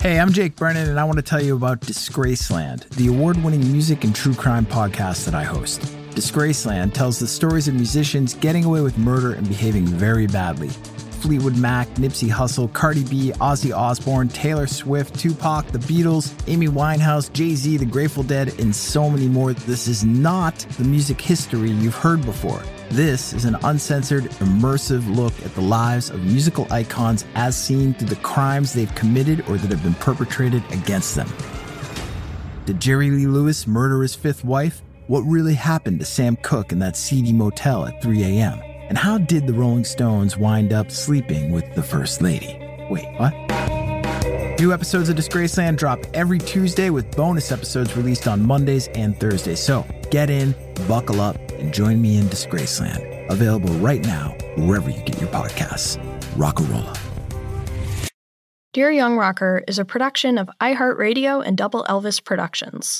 Hey, I'm Jake Brennan, and I want to tell you about Disgraceland, the award-winning music and true crime podcast that I host. Disgraceland tells the stories of musicians getting away with murder and behaving very badly. Fleetwood Mac, Nipsey Hussle, Cardi B, Ozzy Osbourne, Taylor Swift, Tupac, The Beatles, Amy Winehouse, Jay-Z, The Grateful Dead, and so many more. This is not the music history you've heard before. This is an uncensored, immersive look at the lives of musical icons as seen through the crimes they've committed or that have been perpetrated against them. Did Jerry Lee Lewis murder his fifth wife? What really happened to Sam Cooke in that seedy motel at 3 a.m.? And how did the Rolling Stones wind up sleeping with the First Lady? Wait, what? New episodes of Disgraceland drop every Tuesday with bonus episodes released on Mondays and Thursdays. So get in, buckle up, and join me in Disgraceland. Available right now wherever you get your podcasts. Rock-a-rolla. Dear Young Rocker is a production of iHeartRadio and Double Elvis Productions.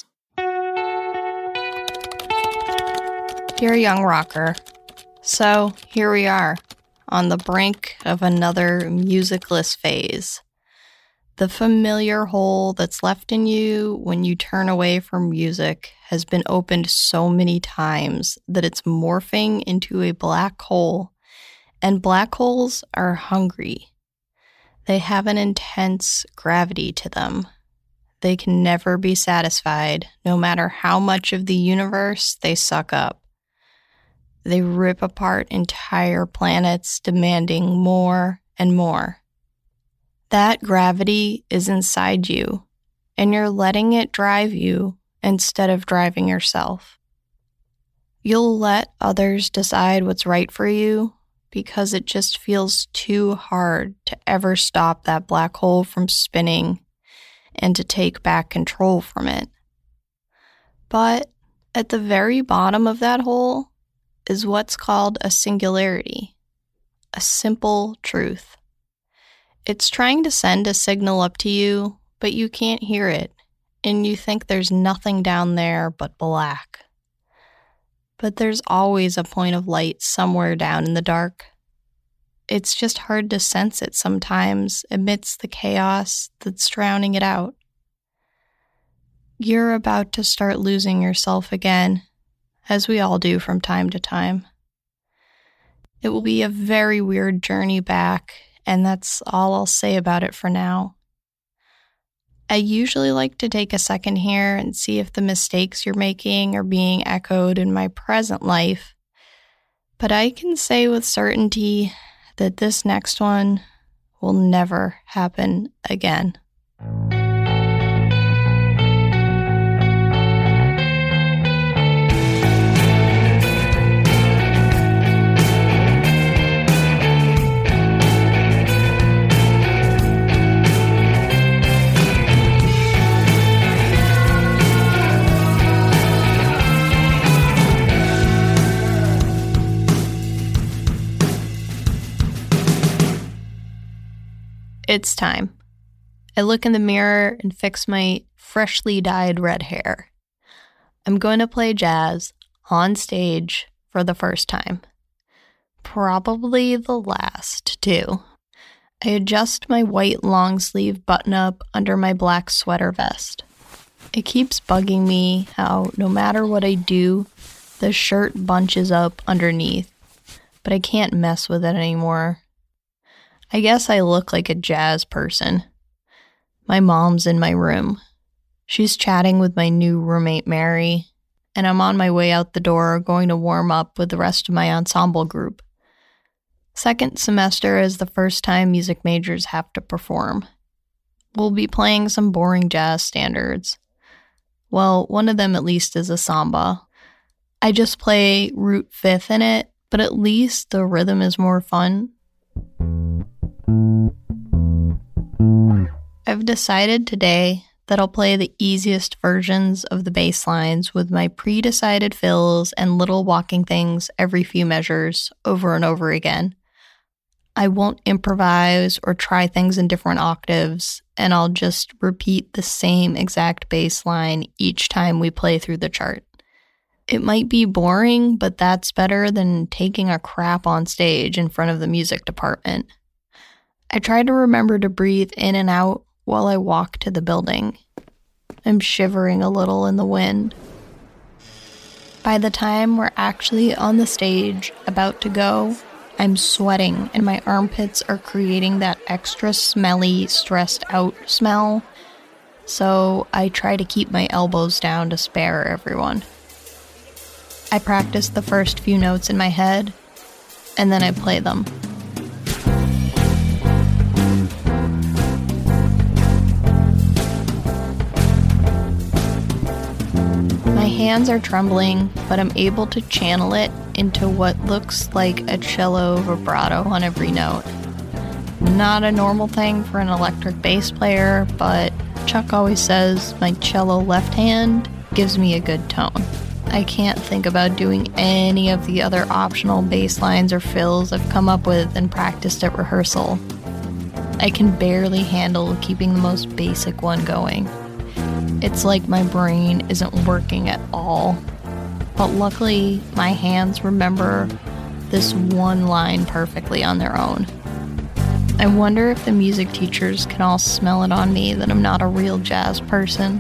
Dear Young Rocker, so here we are, on the brink of another musicless phase. The familiar hole that's left in you when you turn away from music has been opened so many times that it's morphing into a black hole, and black holes are hungry. They have an intense gravity to them. They can never be satisfied, no matter how much of the universe they suck up. They rip apart entire planets, demanding more and more. That gravity is inside you, and you're letting it drive you instead of driving yourself. You'll let others decide what's right for you because it just feels too hard to ever stop that black hole from spinning and to take back control from it. But at the very bottom of that hole is what's called a singularity, a simple truth. It's trying to send a signal up to you, but you can't hear it, and you think there's nothing down there but black. But there's always a point of light somewhere down in the dark. It's just hard to sense it sometimes amidst the chaos that's drowning it out. You're about to start losing yourself again, as we all do from time to time. It will be a very weird journey back, and that's all I'll say about it for now. I usually like to take a second here and see if the mistakes you're making are being echoed in my present life, but I can say with certainty that this next one will never happen again. It's time. I look in the mirror and fix my freshly dyed red hair. I'm going to play jazz on stage for the first time. Probably the last, too. I adjust my white long sleeve button up under my black sweater vest. It keeps bugging me how no matter what I do, the shirt bunches up underneath, but I can't mess with it anymore. I guess I look like a jazz person. My mom's in my room. She's chatting with my new roommate, Mary, and I'm on my way out the door going to warm up with the rest of my ensemble group. Second semester is the first time music majors have to perform. We'll be playing some boring jazz standards. Well, one of them at least is a samba. I just play root fifth in it, but at least the rhythm is more fun. I've decided today that I'll play the easiest versions of the bass lines with my pre-decided fills and little walking things every few measures over and over again. I won't improvise or try things in different octaves, and I'll just repeat the same exact bass line each time we play through the chart. It might be boring, but that's better than taking a crap on stage in front of the music department. I try to remember to breathe in and out while I walk to the building. I'm shivering a little in the wind. By the time we're actually on the stage, about to go, I'm sweating and my armpits are creating that extra smelly, stressed out smell. So I try to keep my elbows down to spare everyone. I practice the first few notes in my head, and then I play them. My hands are trembling, but I'm able to channel it into what looks like a cello vibrato on every note. Not a normal thing for an electric bass player, but Chuck always says my cello left hand gives me a good tone. I can't think about doing any of the other optional bass lines or fills I've come up with and practiced at rehearsal. I can barely handle keeping the most basic one going. It's like my brain isn't working at all. But luckily, my hands remember this one line perfectly on their own. I wonder if the music teachers can all smell it on me that I'm not a real jazz person.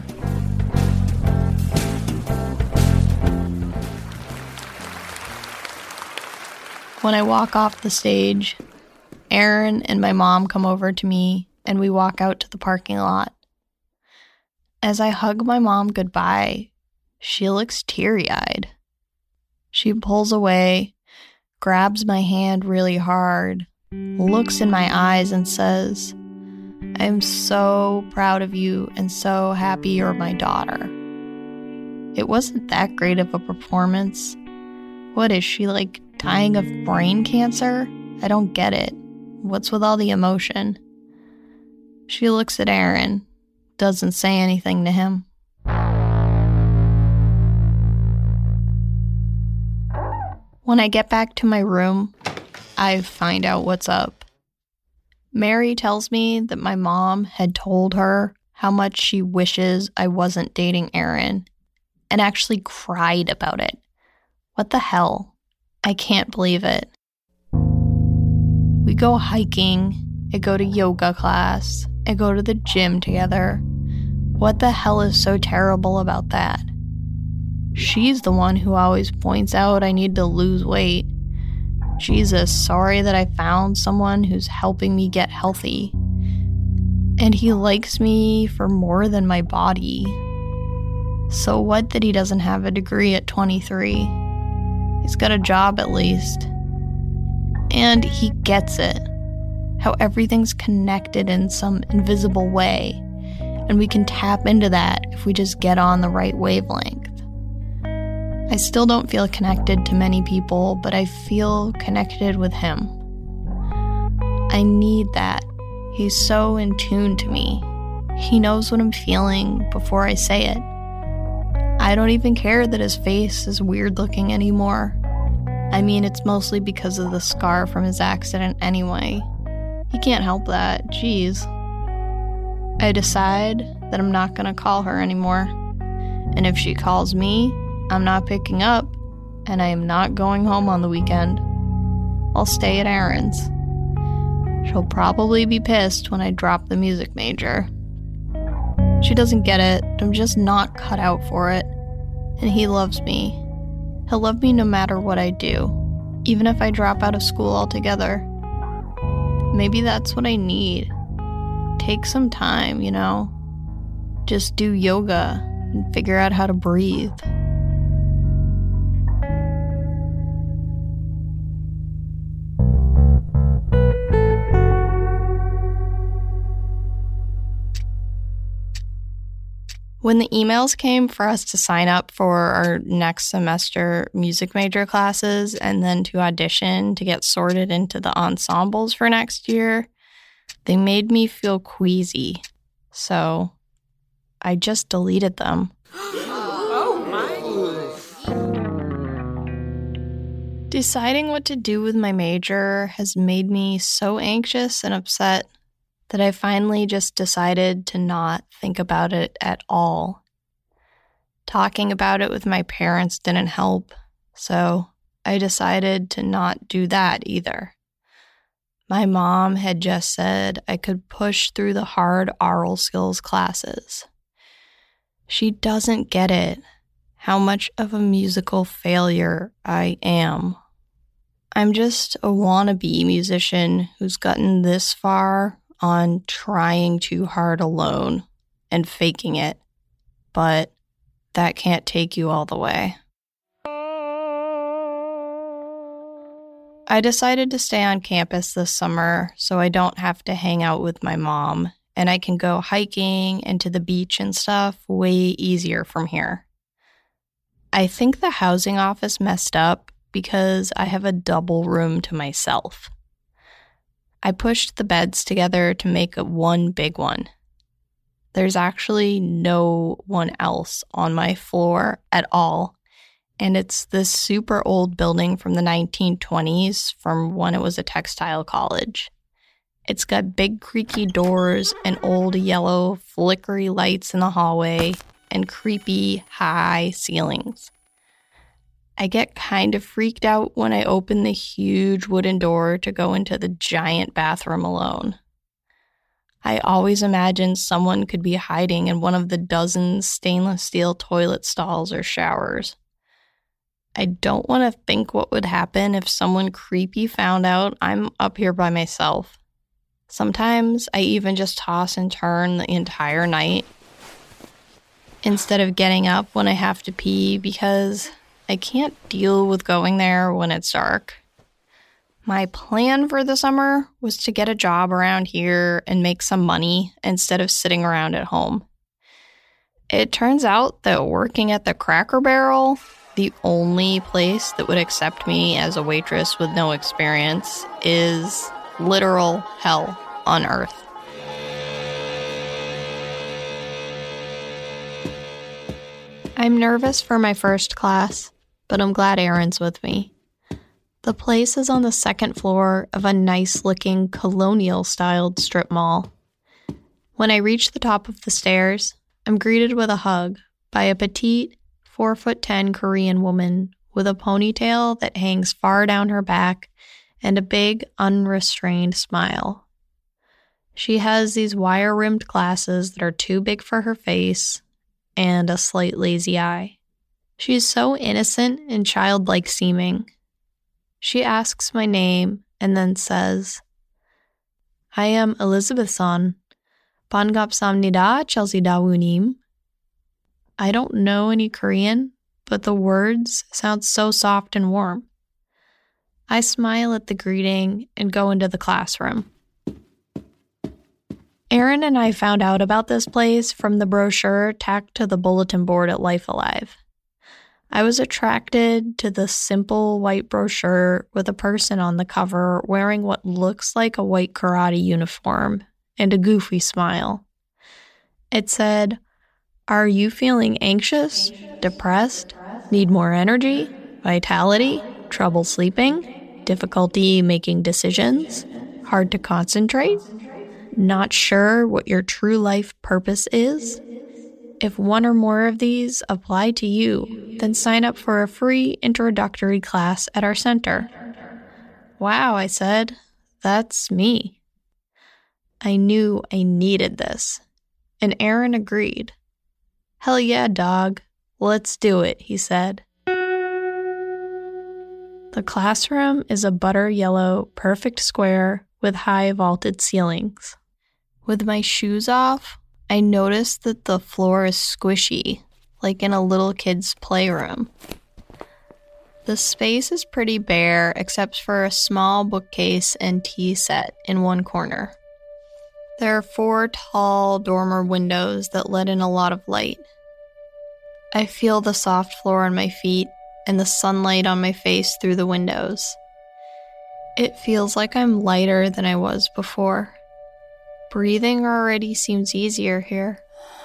When I walk off the stage, Aaron and my mom come over to me and we walk out to the parking lot. As I hug my mom goodbye, she looks teary-eyed. She pulls away, grabs my hand really hard, looks in my eyes and says, "I'm so proud of you and so happy you're my daughter." It wasn't that great of a performance. What is she, like, dying of brain cancer? I don't get it. What's with all the emotion? She looks at Aaron, doesn't say anything to him. When I get back to my room, I find out what's up. Mary tells me that my mom had told her how much she wishes I wasn't dating Aaron, and actually cried about it. What the hell? I can't believe it. We go hiking, I go to yoga class, I go to the gym together. What the hell is so terrible about that? She's the one who always points out I need to lose weight. Jesus, sorry that I found someone who's helping me get healthy. And he likes me for more than my body. So what that he doesn't have a degree at 23? He's got a job at least. And he gets it. How everything's connected in some invisible way. And we can tap into that if we just get on the right wavelength. I still don't feel connected to many people, but I feel connected with him. I need that. He's so in tune to me. He knows what I'm feeling before I say it. I don't even care that his face is weird looking anymore. I mean, it's mostly because of the scar from his accident anyway. He can't help that. Jeez. I decide that I'm not gonna call her anymore. And if she calls me, I'm not picking up, and I am not going home on the weekend. I'll stay at Aaron's. She'll probably be pissed when I drop the music major. She doesn't get it. I'm just not cut out for it. And he loves me. He'll love me no matter what I do, even if I drop out of school altogether. Maybe that's what I need. Take some time, you know? Just do yoga and figure out how to breathe. When the emails came for us to sign up for our next semester music major classes and then to audition to get sorted into the ensembles for next year, they made me feel queasy. So I just deleted them. Deciding what to do with my major has made me so anxious and upset that I finally just decided to not think about it at all. Talking about it with my parents didn't help, so I decided to not do that either. My mom had just said I could push through the hard oral skills classes. She doesn't get it, how much of a musical failure I am. I'm just a wannabe musician who's gotten this far on trying too hard alone and faking it, but that can't take you all the way. I decided to stay on campus this summer so I don't have to hang out with my mom, and I can go hiking and to the beach and stuff way easier from here. I think the housing office messed up because I have a double room to myself. I pushed the beds together to make one big one. There's actually no one else on my floor at all, and it's this super old building from the 1920s from when it was a textile college. It's got big creaky doors and old yellow flickery lights in the hallway and creepy high ceilings. I get kind of freaked out when I open the huge wooden door to go into the giant bathroom alone. I always imagine someone could be hiding in one of the dozens stainless steel toilet stalls or showers. I don't want to think what would happen if someone creepy found out I'm up here by myself. Sometimes I even just toss and turn the entire night instead of getting up when I have to pee because I can't deal with going there when it's dark. My plan for the summer was to get a job around here and make some money instead of sitting around at home. It turns out that working at the Cracker Barrel, the only place that would accept me as a waitress with no experience, is literal hell on earth. I'm nervous for my first class, but I'm glad Aaron's with me. The place is on the second floor of a nice-looking colonial-styled strip mall. When I reach the top of the stairs, I'm greeted with a hug by a petite, 4'10" Korean woman with a ponytail that hangs far down her back and a big, unrestrained smile. She has these wire-rimmed glasses that are too big for her face and a slight lazy eye. She's so innocent and childlike seeming. She asks my name and then says, "I am Elizabeth-san. 반갑습니다, Chelsea Dawunim." I don't know any Korean, but the words sound so soft and warm. I smile at the greeting and go into the classroom. Aaron and I found out about this place from the brochure tacked to the bulletin board at Life Alive. I was attracted to the simple white brochure with a person on the cover wearing what looks like a white karate uniform and a goofy smile. It said, "Are you feeling anxious, depressed, need more energy, vitality, trouble sleeping, difficulty making decisions, hard to concentrate, not sure what your true life purpose is? If one or more of these apply to you, then sign up for a free introductory class at our center." Wow, I said, that's me. I knew I needed this, and Aaron agreed. "Hell yeah, dog. Let's do it," he said. The classroom is a butter yellow, perfect square with high vaulted ceilings. With my shoes off, I noticed that the floor is squishy, like in a little kid's playroom. The space is pretty bare except for a small bookcase and tea set in one corner. There are 4 tall dormer windows that let in a lot of light. I feel the soft floor on my feet and the sunlight on my face through the windows. It feels like I'm lighter than I was before. Breathing already seems easier here.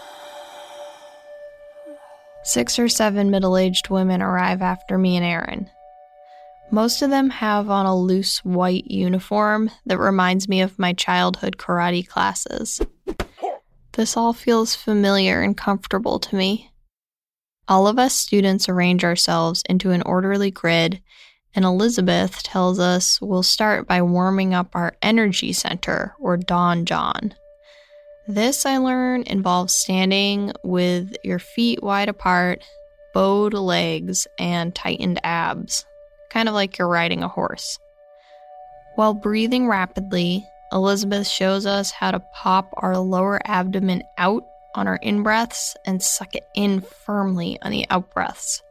6 or 7 middle-aged women arrive after me and Aaron. Most of them have on a loose white uniform that reminds me of my childhood karate classes. This all feels familiar and comfortable to me. All of us students arrange ourselves into an orderly grid And Elizabeth tells us we'll start by warming up our energy center, or Donjon. This, I learn, involves standing with your feet wide apart, bowed legs, and tightened abs, kind of like you're riding a horse. While breathing rapidly, Elizabeth shows us how to pop our lower abdomen out on our in-breaths and suck it in firmly on the out-breaths.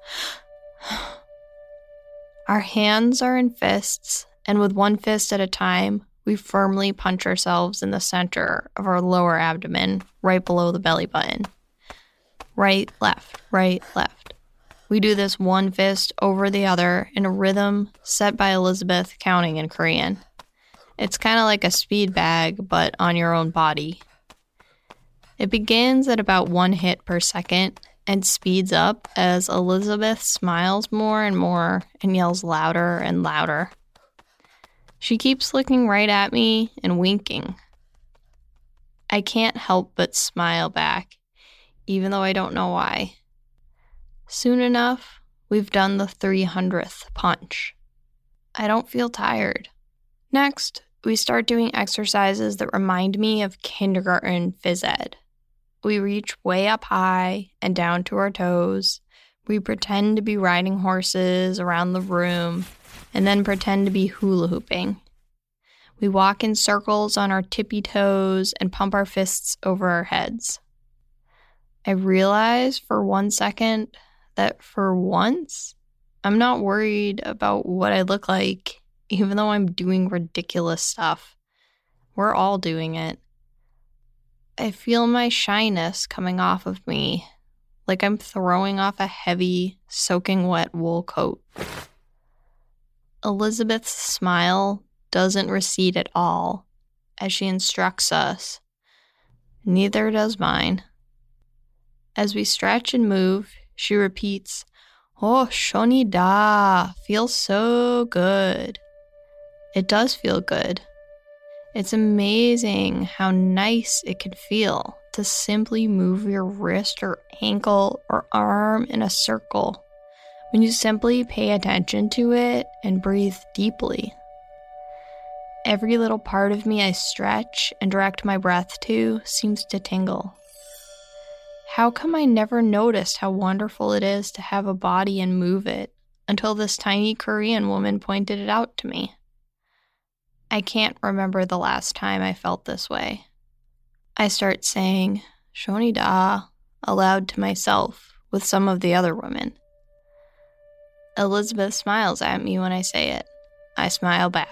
Our hands are in fists, and with one fist at a time, we firmly punch ourselves in the center of our lower abdomen, right below the belly button. Right, left, right, left. We do this one fist over the other in a rhythm set by Elizabeth counting in Korean. It's kind of like a speed bag, but on your own body. It begins at about 1 hit per second and speeds up as Elizabeth smiles more and more and yells louder and louder. She keeps looking right at me and winking. I can't help but smile back, even though I don't know why. Soon enough, we've done the 300th punch. I don't feel tired. Next, we start doing exercises that remind me of kindergarten phys ed. We reach way up high and down to our toes. We pretend to be riding horses around the room and then pretend to be hula hooping. We walk in circles on our tippy toes and pump our fists over our heads. I realize for 1 second that for once, I'm not worried about what I look like, even though I'm doing ridiculous stuff. We're all doing it. I feel my shyness coming off of me, like I'm throwing off a heavy, soaking wet wool coat. Elizabeth's smile doesn't recede at all as she instructs us. Neither does mine. As we stretch and move, she repeats, "Oh, shoni da, feels so good." It does feel good. It's amazing how nice it can feel to simply move your wrist or ankle or arm in a circle when you simply pay attention to it and breathe deeply. Every little part of me I stretch and direct my breath to seems to tingle. How come I never noticed how wonderful it is to have a body and move it until this tiny Korean woman pointed it out to me? I can't remember the last time I felt this way. I start saying "shoni da" aloud to myself with some of the other women. Elizabeth smiles at me when I say it. I smile back.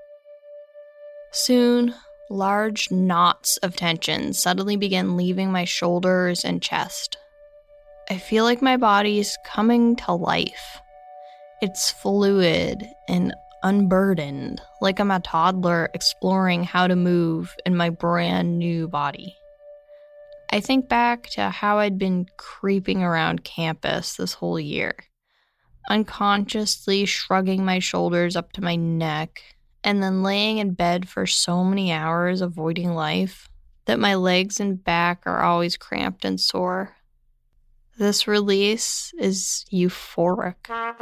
Soon, large knots of tension suddenly begin leaving my shoulders and chest. I feel like my body's coming to life. It's fluid and unburdened, like I'm a toddler exploring how to move in my brand new body. I think back to how I'd been creeping around campus this whole year, unconsciously shrugging my shoulders up to my neck, and then laying in bed for so many hours avoiding life that my legs and back are always cramped and sore. This release is euphoric.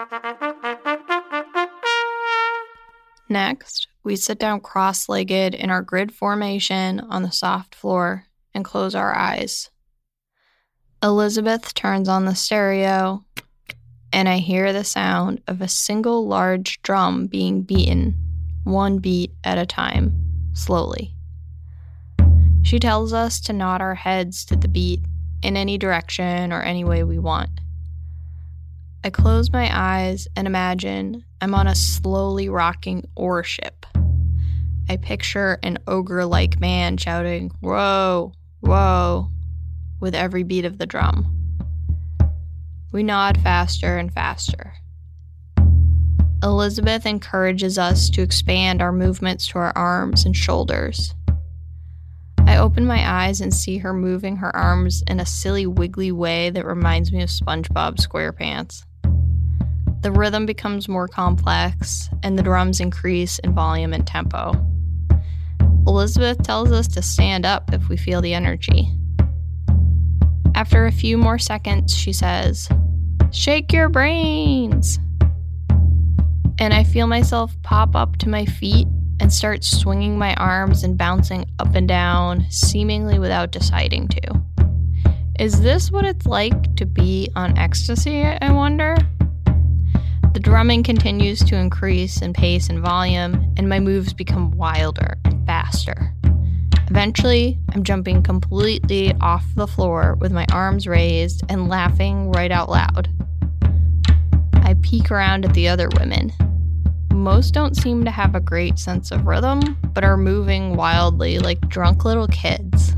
Next, we sit down cross-legged in our grid formation on the soft floor and close our eyes. Elizabeth turns on the stereo, and I hear the sound of a single large drum being beaten, one beat at a time, slowly. She tells us to nod our heads to the beat in any direction or any way we want. I close my eyes and imagine I'm on a slowly rocking ore ship. I picture an ogre-like man shouting, "Whoa, whoa," with every beat of the drum. We nod faster and faster. Elizabeth encourages us to expand our movements to our arms and shoulders. I open my eyes and see her moving her arms in a silly wiggly way that reminds me of SpongeBob SquarePants. The rhythm becomes more complex, and the drums increase in volume and tempo. Elizabeth tells us to stand up if we feel the energy. After a few more seconds, she says, "Shake your brains!" and I feel myself pop up to my feet and start swinging my arms and bouncing up and down, seemingly without deciding to. Is this what it's like to be on ecstasy, I wonder? The drumming continues to increase in pace and volume, and my moves become wilder and faster. Eventually, I'm jumping completely off the floor with my arms raised and laughing right out loud. I peek around at the other women. Most don't seem to have a great sense of rhythm, but are moving wildly like drunk little kids.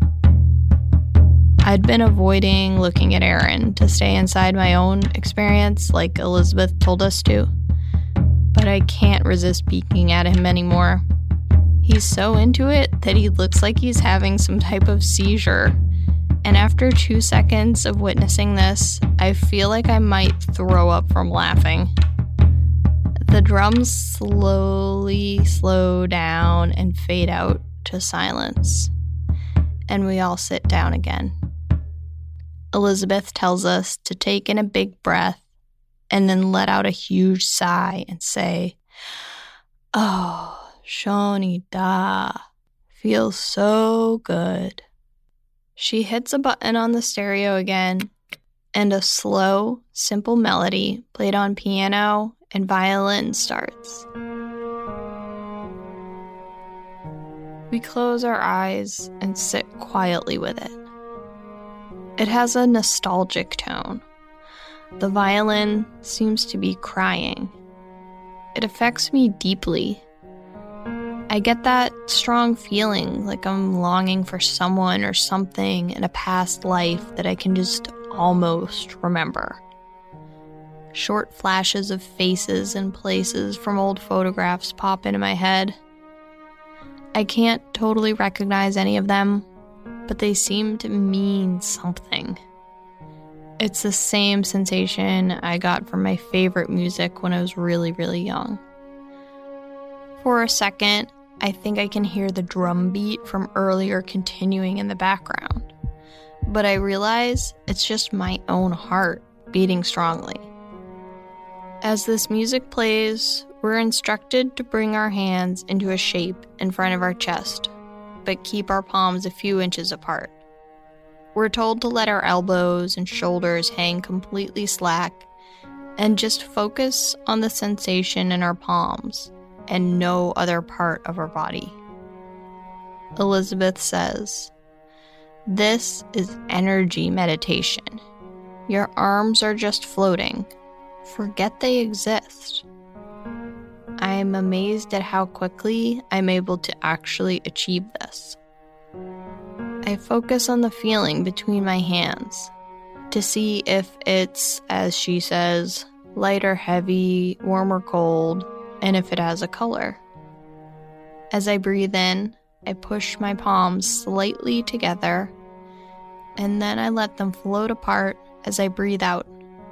I'd been avoiding looking at Aaron to stay inside my own experience like Elizabeth told us to, but I can't resist peeking at him anymore. He's so into it that he looks like he's having some type of seizure, and after 2 seconds of witnessing this, I feel like I might throw up from laughing. The drums slowly slow down and fade out to silence, and we all sit down again. Elizabeth tells us to take in a big breath and then let out a huge sigh and say, "Oh, Shoni Da, feels so good." She hits a button on the stereo again, and a slow, simple melody played on piano and violin starts. We close our eyes and sit quietly with it. It has a nostalgic tone. The violin seems to be crying. It affects me deeply. I get that strong feeling like I'm longing for someone or something in a past life that I can just almost remember. Short flashes of faces and places from old photographs pop into my head. I can't totally recognize any of them, but they seem to mean something. It's the same sensation I got from my favorite music when I was really, really young. For a second, I think I can hear the drum beat from earlier continuing in the background, but I realize it's just my own heart beating strongly. As this music plays, we're instructed to bring our hands into a shape in front of our chest, but keep our palms a few inches apart. We're told to let our elbows and shoulders hang completely slack and just focus on the sensation in our palms and no other part of our body. Elizabeth says, "This is energy meditation. Your arms are just floating. Forget they exist." I'm amazed at how quickly I'm able to actually achieve this. I focus on the feeling between my hands to see if it's, as she says, light or heavy, warm or cold, and if it has a color. As I breathe in, I push my palms slightly together, and then I let them float apart as I breathe out.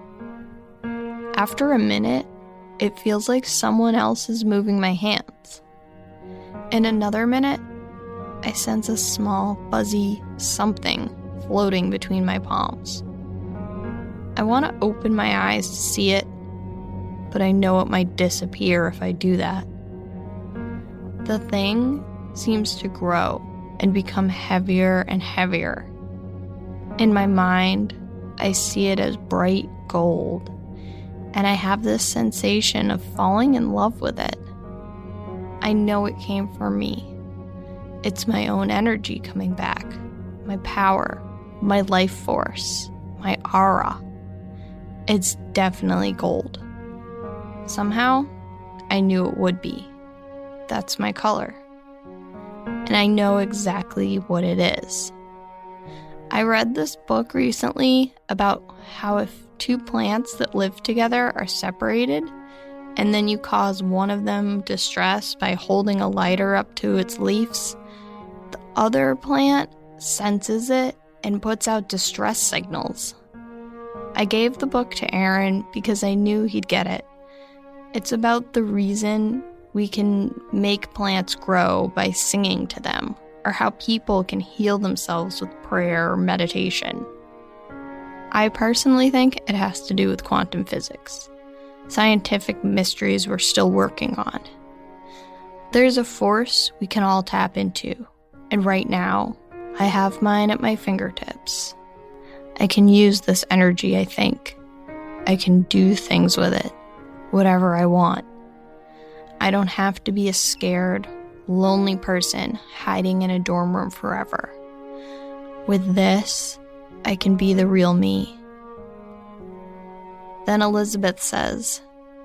After a minute, it feels like someone else is moving my hands. In another minute, I sense a small, buzzy something floating between my palms. I want to open my eyes to see it, but I know it might disappear if I do that. The thing seems to grow and become heavier and heavier. In my mind, I see it as bright gold, and I have this sensation of falling in love with it. I know it came from me. It's my own energy coming back, my power, my life force, my aura. It's definitely gold. Somehow, I knew it would be. That's my color. And I know exactly what it is. I read this book recently about how if two plants that live together are separated, and then you cause one of them distress by holding a lighter up to its leaves, the other plant senses it and puts out distress signals. I gave the book to Aaron because I knew he'd get it. It's about the reason we can make plants grow by singing to them, or how people can heal themselves with prayer or meditation. I personally think it has to do with quantum physics. scientific mysteries we're still working on. There's a force we can all tap into, and right now, I have mine at my fingertips. I can use this energy, I think. I can do things with it, whatever I want. I don't have to be a scared, lonely person hiding in a dorm room forever. With this, I can be the real me. Then Elizabeth says,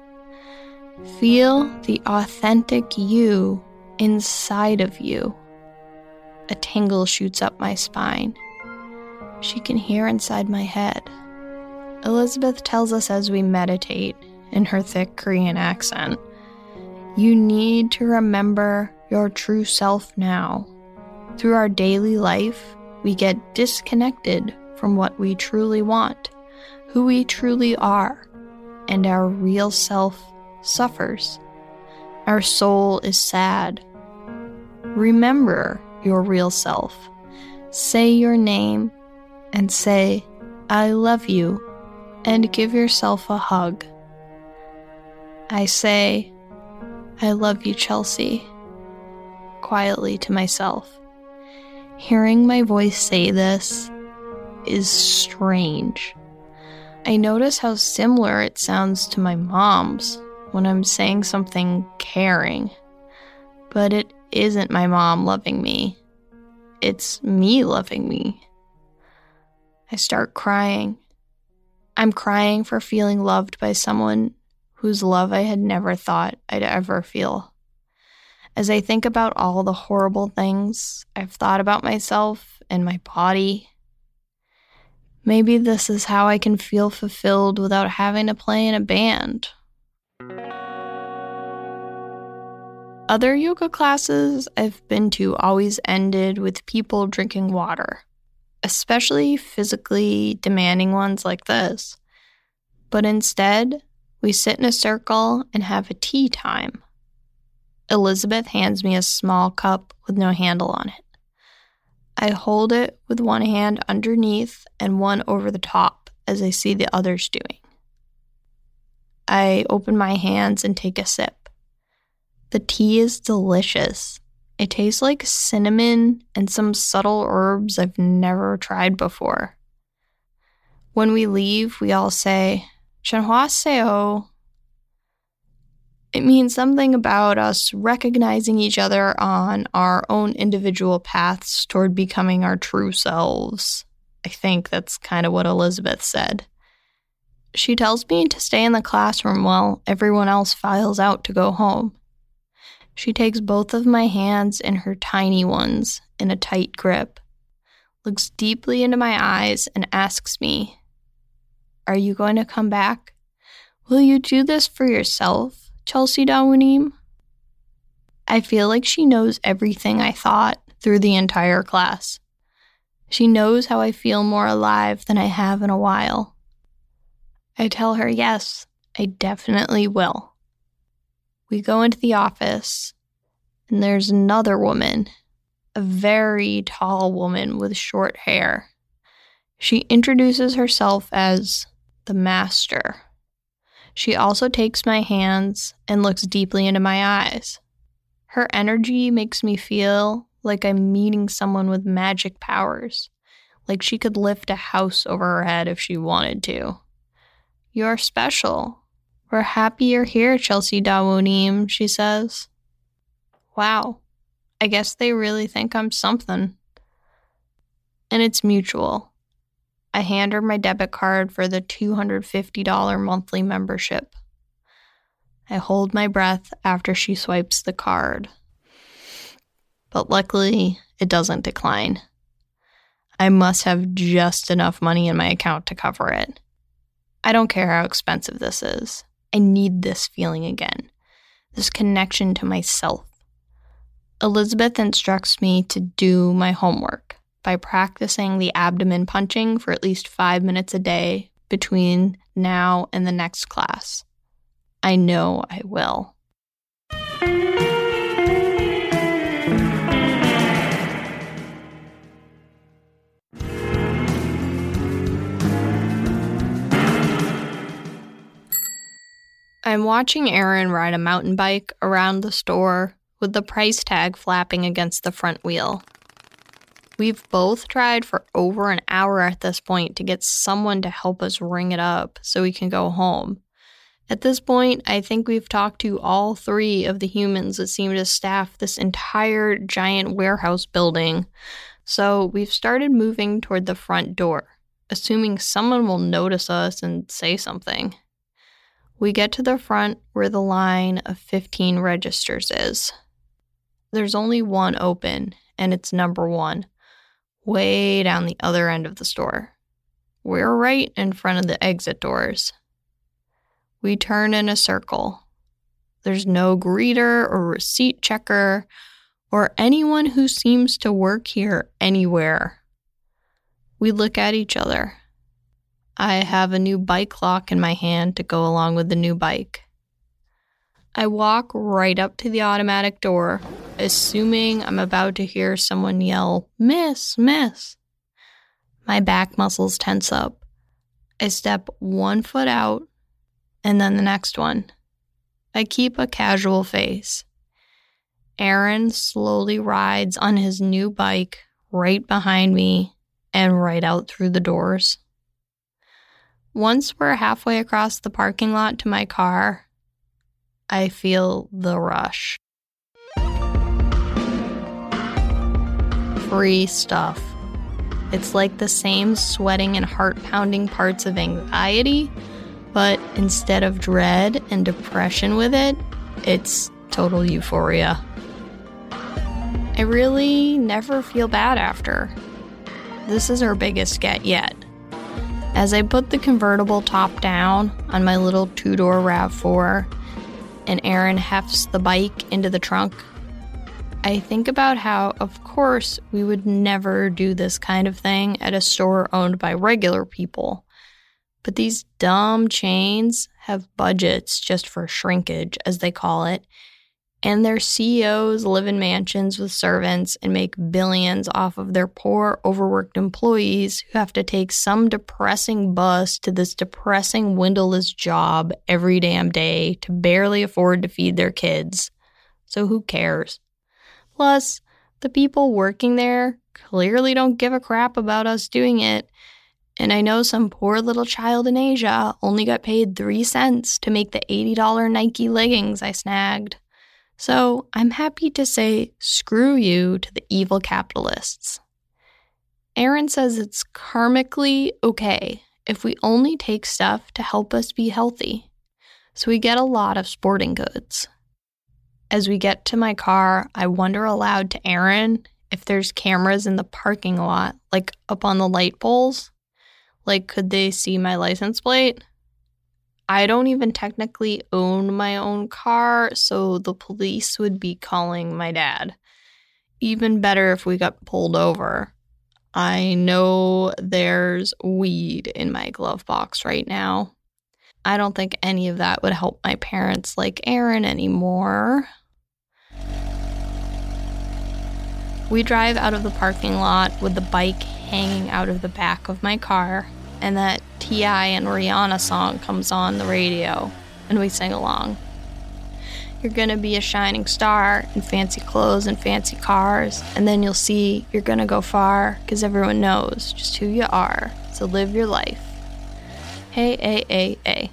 "Feel the authentic you inside of you." A tingle shoots up my spine. She can hear inside my head. Elizabeth tells us as we meditate, in her thick Korean accent, you need to remember your true self now. Through our daily life, we get disconnected from what we truly want, who we truly are, and our real self suffers. Our soul is sad. Remember your real self. Say your name and say, "I love you," and give yourself a hug. I say, "I love you, Chelsea," quietly to myself. Hearing my voice say this is strange. I notice how similar it sounds to my mom's when I'm saying something caring. But it isn't my mom loving me. It's me loving me. I start crying. I'm crying for feeling loved by someone whose love I had never thought I'd ever feel. As I think about all the horrible things I've thought about myself and my body, maybe this is how I can feel fulfilled without having to play in a band. Other yoga classes I've been to always ended with people drinking water, especially physically demanding ones like this. But instead, we sit in a circle and have a tea time. Elizabeth hands me a small cup with no handle on it. I hold it with one hand underneath and one over the top as I see the others doing. I open my hands and take a sip. The tea is delicious. It tastes like cinnamon and some subtle herbs I've never tried before. When we leave, we all say, "Chanhwaseo." It means something about us recognizing each other on our own individual paths toward becoming our true selves. I think that's kind of what Elizabeth said. She tells me to stay in the classroom while everyone else files out to go home. She takes both of my hands in her tiny ones in a tight grip, looks deeply into my eyes, and asks me, "Are you going to come back? Will you do this for yourself, Chelsea Dawonim?" I feel like she knows everything I thought through the entire class. She knows how I feel more alive than I have in a while. I tell her, yes, I definitely will. We go into the office, and there's another woman, a very tall woman with short hair. She introduces herself as the master. She also takes my hands and looks deeply into my eyes. Her energy makes me feel like I'm meeting someone with magic powers, like she could lift a house over her head if she wanted to. "You're special. We're happy you're here, Chelsea Dawonim," she says. Wow, I guess they really think I'm something. And it's mutual. I hand her my debit card for the $250 monthly membership. I hold my breath after she swipes the card. But luckily, it doesn't decline. I must have just enough money in my account to cover it. I don't care how expensive this is. I need this feeling again, this connection to myself. Elizabeth instructs me to do my homework by practicing the abdomen punching for at least 5 minutes a day between now and the next class. I know I will. I'm watching Aaron ride a mountain bike around the store with the price tag flapping against the front wheel. We've both tried for over an hour at this point to get someone to help us ring it up so we can go home. At this point, I think we've talked to all 3 of the humans that seem to staff this entire giant warehouse building, so we've started moving toward the front door, assuming someone will notice us and say something. We get to the front where the line of 15 registers is. There's only one open, and it's number 1, way down the other end of the store. We're right in front of the exit doors. We turn in a circle. There's no greeter or receipt checker or anyone who seems to work here anywhere. We look at each other. I have a new bike lock in my hand to go along with the new bike. I walk right up to the automatic door, assuming I'm about to hear someone yell, "Miss, miss." My back muscles tense up. I step 1 foot out, and then the next one. I keep a casual face. Aaron slowly rides on his new bike right behind me and right out through the doors. Once we're halfway across the parking lot to my car, I feel the rush. Free stuff. It's like the same sweating and heart-pounding parts of anxiety, but instead of dread and depression with it, it's total euphoria. I really never feel bad after. This is our biggest get yet. As I put the convertible top down on my little 2-door RAV4 and Aaron hefts the bike into the trunk, I think about how, of course, we would never do this kind of thing at a store owned by regular people. But these dumb chains have budgets just for shrinkage, as they call it, and their CEOs live in mansions with servants and make billions off of their poor, overworked employees who have to take some depressing bus to this depressing, windowless job every damn day to barely afford to feed their kids. So who cares? Plus, the people working there clearly don't give a crap about us doing it. And I know some poor little child in Asia only got paid 3 cents to make the $80 Nike leggings I snagged. So I'm happy to say screw you to the evil capitalists. Aaron says it's karmically okay if we only take stuff to help us be healthy. So we get a lot of sporting goods. As we get to my car, I wonder aloud to Aaron if there's cameras in the parking lot, like up on the light poles. Like, could they see my license plate? I don't even technically own my own car, so the police would be calling my dad. Even better if we got pulled over. I know there's weed in my glove box right now. I don't think any of that would help my parents like Aaron anymore. We drive out of the parking lot with the bike hanging out of the back of my car, and that T.I. and Rihanna song comes on the radio, and we sing along. You're gonna be a shining star in fancy clothes and fancy cars, and then you'll see you're gonna go far, 'cause everyone knows just who you are, so live your life. Hey, hey, hey, hey.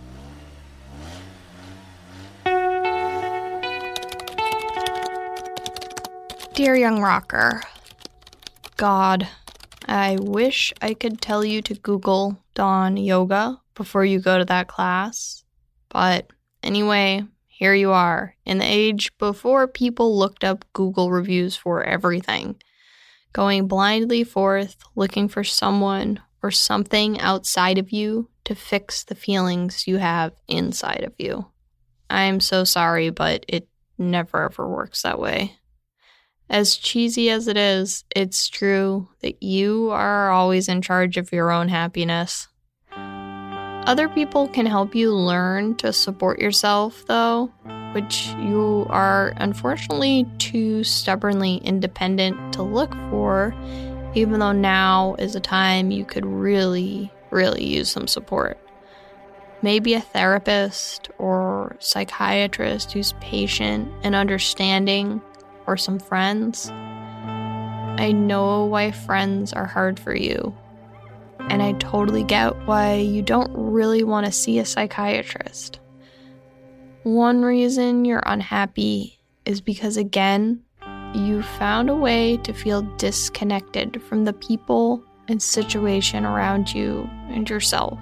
Dear Young Rocker, God, I wish I could tell you to Google Dawn Yoga before you go to that class. But anyway, here you are, in the age before people looked up Google reviews for everything. Going blindly forth, looking for someone or something outside of you to fix the feelings you have inside of you. I'm so sorry, but it never ever works that way. As cheesy as it is, it's true that you are always in charge of your own happiness. Other people can help you learn to support yourself, though, which you are unfortunately too stubbornly independent to look for, even though now is a time you could really, really use some support. maybe a therapist or psychiatrist who's patient and understanding, or some friends. I know why friends are hard for you, and I totally get why you don't really want to see a psychiatrist. One reason you're unhappy is because, again, you found a way to feel disconnected from the people and situation around you and yourself.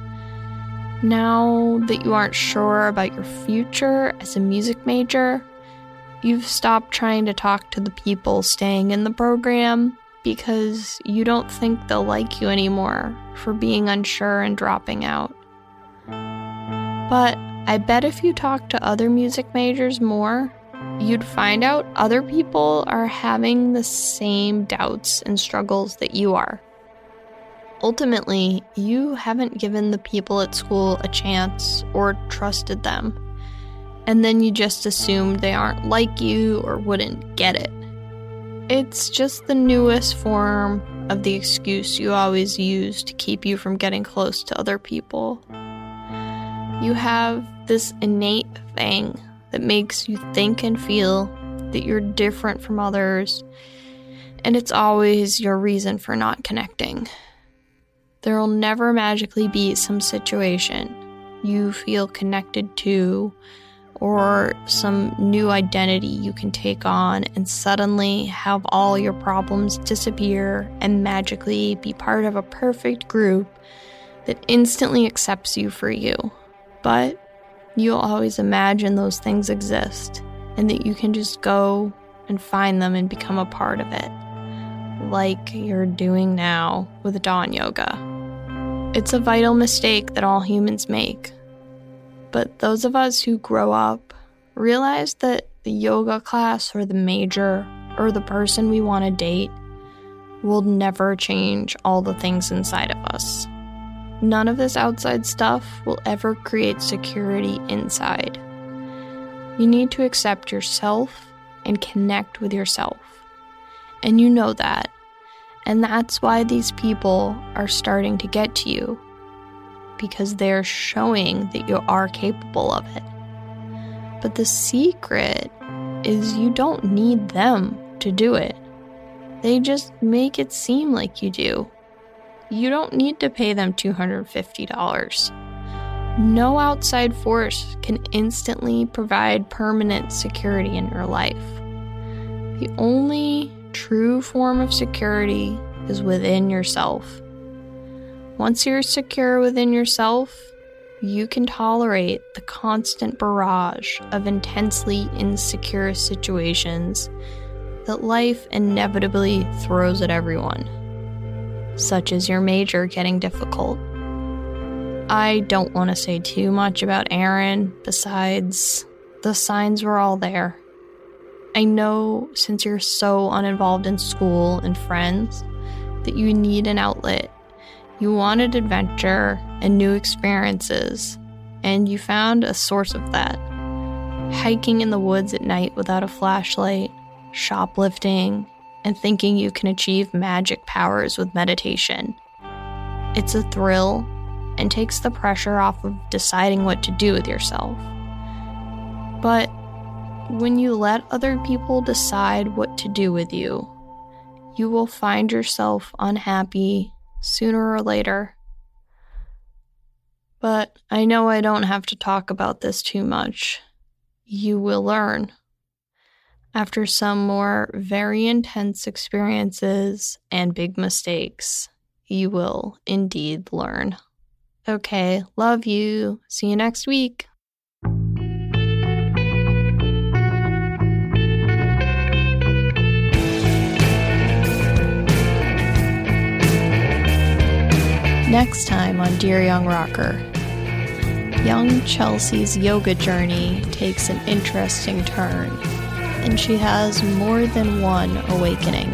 Now that you aren't sure about your future as a music major, you've stopped trying to talk to the people staying in the program because you don't think they'll like you anymore for being unsure and dropping out. But I bet if you talk to other music majors more, you'd find out other people are having the same doubts and struggles that you are. Ultimately, you haven't given the people at school a chance or trusted them, and then you just assumed they aren't like you or wouldn't get it. It's just the newest form of the excuse you always use to keep you from getting close to other people. You have this innate thing that makes you think and feel that you're different from others, and it's always your reason for not connecting. There will never magically be some situation you feel connected to or some new identity you can take on and suddenly have all your problems disappear and magically be part of a perfect group that instantly accepts you for you. But you'll always imagine those things exist and that you can just go and find them and become a part of it, like you're doing now with Dawn Yoga. It's a vital mistake that all humans make. But those of us who grow up realize that the yoga class or the major or the person we want to date will never change all the things inside of us. None of this outside stuff will ever create security inside. You need to accept yourself and connect with yourself. And you know that. And that's why these people are starting to get to you, because they're showing that you are capable of it. But the secret is you don't need them to do it. They just make it seem like you do. You don't need to pay them $250. No outside force can instantly provide permanent security in your life. The only true form of security is within yourself. Once you're secure within yourself, you can tolerate the constant barrage of intensely insecure situations that life inevitably throws at everyone, such as your major getting difficult. I don't want to say too much about Aaron, besides the signs were all there. I know since you're so uninvolved in school and friends that you need an outlet. You wanted adventure and new experiences, and you found a source of that. Hiking in the woods at night without a flashlight, shoplifting, and thinking you can achieve magic powers with meditation. It's a thrill and takes the pressure off of deciding what to do with yourself. But when you let other people decide what to do with you, you will find yourself unhappy sooner or later. But I know I don't have to talk about this too much. You will learn. After some more very intense experiences and big mistakes, you will indeed learn. Okay, love you. See you next week. Next time on Dear Young Rocker, young Chelsea's yoga journey takes an interesting turn, and she has more than one awakening.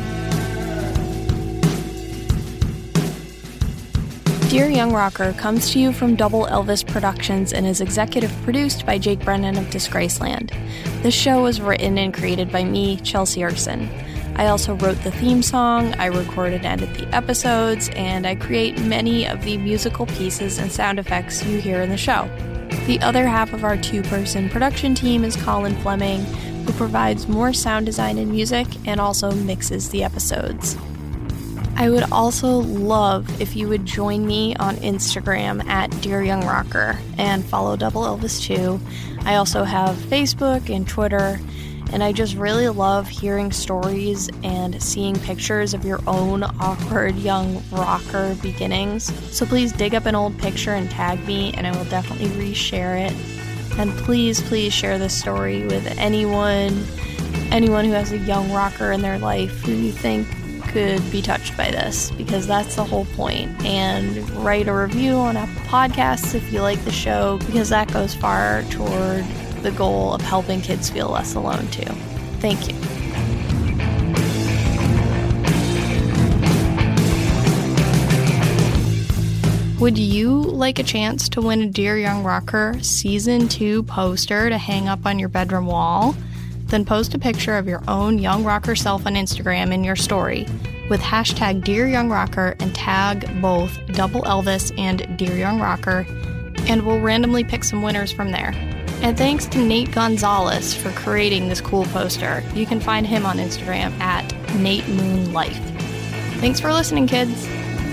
Dear Young Rocker comes to you from Double Elvis Productions and is executive produced by Jake Brennan of Disgraceland. This show was written and created by me, Chelsea Erson. I also wrote the theme song, I record and edit the episodes, and I create many of the musical pieces and sound effects you hear in the show. The other half of our 2-person production team is Colin Fleming, who provides more sound design and music and also mixes the episodes. I would also love if you would join me on Instagram at Dear Young Rocker and follow Double Elvis too. I also have Facebook and Twitter, and I just really love hearing stories and seeing pictures of your own awkward young rocker beginnings. So please dig up an old picture and tag me, and I will definitely reshare it. And please share this story with anyone who has a young rocker in their life who you think could be touched by this, because that's the whole point. And write a review on Apple Podcasts if you like the show, because that goes far toward the goal of helping kids feel less alone too. Thank you. Would you like a chance to win a Dear Young Rocker Season 2 poster to hang up on your bedroom wall? Then post a picture of your own young rocker self on Instagram in your story with hashtag Dear Young Rocker and tag both Double Elvis and Dear Young Rocker, and we'll randomly pick some winners from there. And thanks to Nate Gonzalez for creating this cool poster. You can find him on Instagram at NateMoonLife. Thanks for listening, kids.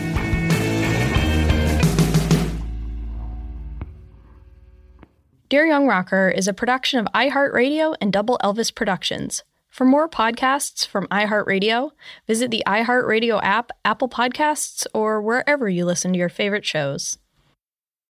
Dear Young Rocker is a production of iHeartRadio and Double Elvis Productions. For more podcasts from iHeartRadio, visit the iHeartRadio app, Apple Podcasts, or wherever you listen to your favorite shows.